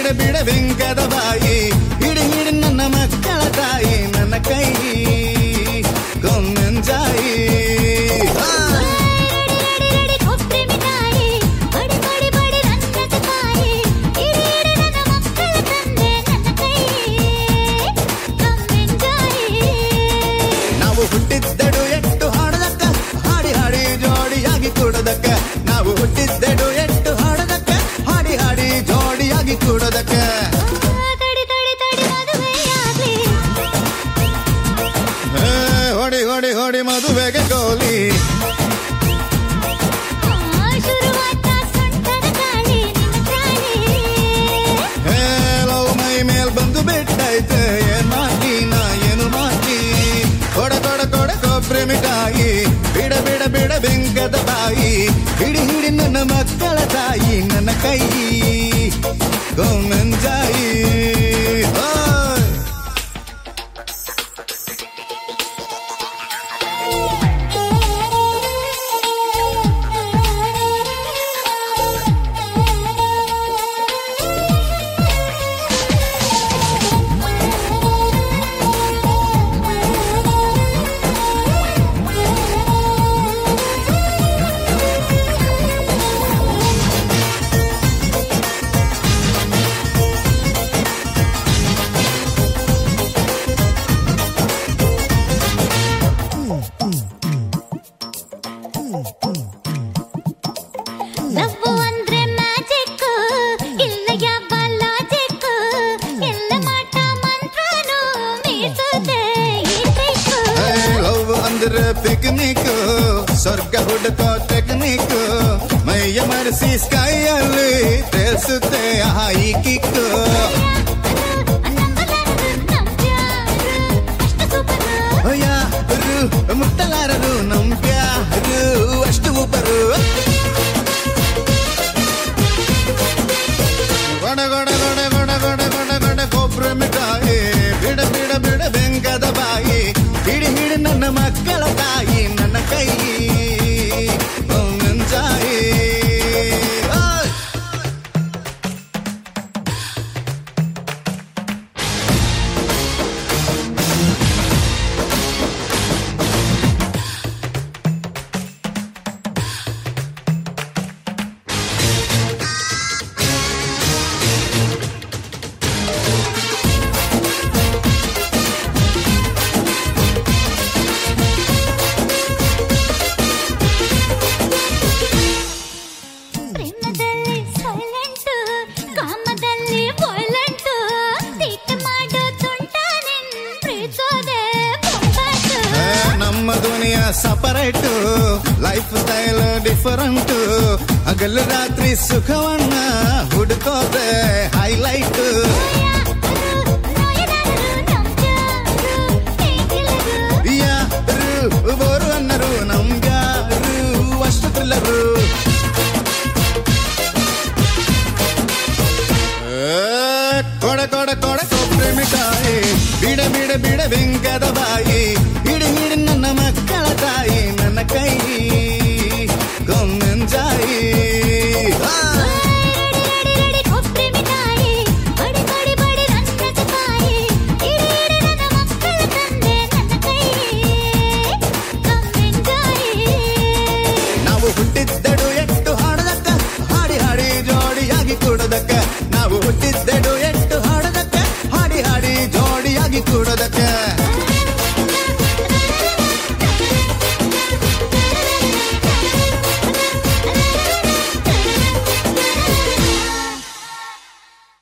ಬಿಡ ಬೆಂಕದ ಬಾಯಿ ಹಿಡಿ ಹಿಡಿ ನನ್ನ ಮಕ್ಕಳ ತಾಯಿ ನನ್ನ ಕೈ ಕೊಂಜಾಯಿ ನಾವು ಹುಟ್ಟಿದ್ದೆಡು ಎಟ್ಟು ಹಾಡದಕ್ಕ ಹಾಡಿ ಹಾಡಿ ಜೋಡಿಯಾಗಿ ಕೂಡದಕ್ಕ ನಾವು ಹುಟ್ಟಿದ್ದೆಡು ಎಟ್ಟು ಹಾಡದಕ್ಕ ಹಾಡಿ ಹಾಡಿ ಜೋಡಿಯಾಗಿ ಕೂಡದಕ್ಕ ಹೊಡಿ ಹೊಡಿ ಹೊಡಿ ಮದುವೆಗೆ ಗೋಲಿ ಲವ್ ಮೈ ಮೇಲ್ ಬಂದು ಬಿಟ್ಟೈತೆ ಏನ್ ಮಾಡ್ಲಿ ನಾ ಏನು ಮಾಡ್ಲಿ ಕೊಡ ಕೊಡ ಕೊಡ ಕೊಬ್ಬರಿ ಮಿಠಾಯಿ ಬಿಡ ಬಿಡ ಬಿಡ ಬೆಂಕದ ಬಾಯಿ ಹಿಡಿ ಹಿಡಿ ನನ್ನ ಮಕ್ಕಳ ತಾಯಿ ನನ್ನ ಕೈ ಗೋಮಂಜಾಯಿ ಪಿಕ್ನಿಕ್ ಸ್ವರ್ಗ ಹುಡುಕೋ ಟೆಕ್ನಿಕ್ ಮೈಯ ಮರೆಸಿ ಸ್ಕೈಯಲ್ಲಿ ತೇಲ್ಸುತ್ತೆ ಹಾಯಿ ಕಿಕ್ ಯಾರು ಮುಟ್ಟಲಾರರು ನಂಬ್ಯಾರು ಅಷ್ಟು ಉಪರು ಗೊಡ ಗೊಡ ಗೊಡ ಗೊಡ ಗೊಡ ಗೊಡ ಗೊಡ ಕೊಬ್ಬರಿ ಮಿಠಾಯಿ ಬಿಡ ಬಿಡ ಬಿಡ ಬೆಂಕದ ಬಾಯಿ ಹಿಡಿ ಹಿಡಿ ನನ್ನ ಮಕ್ಕಳ ತಾಯಿ ನನ್ನ ಕೈ ಕೊಂಜಾಯಿ ದುನಿಯಾ ಸಪರೇಟ್ ಲೈಫ್ ಸ್ಟೈಲ್ ಡಿಫರೆಂಟ್ ಹಗಲು ರಾತ್ರಿ ಸುಖವನ್ನ ಹುಡುಕೋದೆ ಹೈಲೈಟ್ ಯಾರು ಬೋರು ಅನ್ನರು ನಮ್ಗ್ಯಾರು ಅಷ್ಟು ಪಿಲ್ಲರು ಕೊಡ ಕೊಡ ಕೊಡ ಕೊಬ್ಬರಿ ಮಿಠಾಯಿ ಬಿಡ ಬಿಡ ಬಿಡ ಬೆಂಕದ ಬಾಯಿ ಹಿಡಿ ಹಿಡಿ ನನ್ನ ಮಕ್ಕಳ ತಾಯಿ ನನ್ನ ಕೈ ಕೊಂಜಾಯಿ ನಾವು ಹುಟ್ಟಿದ್ದೆಡು ಎಟ್ಟು ಹಾಡದಕ್ಕ ಹಾಡಿ ಹಾಡಿ ಜೋಡಿಯಾಗಿ ಕೂಡದಕ್ಕ ನಾವು ಹುಟ್ಟಿದ್ದೆಡು ಎಟ್ಟು ಹಾಡದಕ್ಕ ಹಾಡಿ ಹಾಡಿ ಜೋಡಿಯಾಗಿ ಕೂಡದಕ್ಕ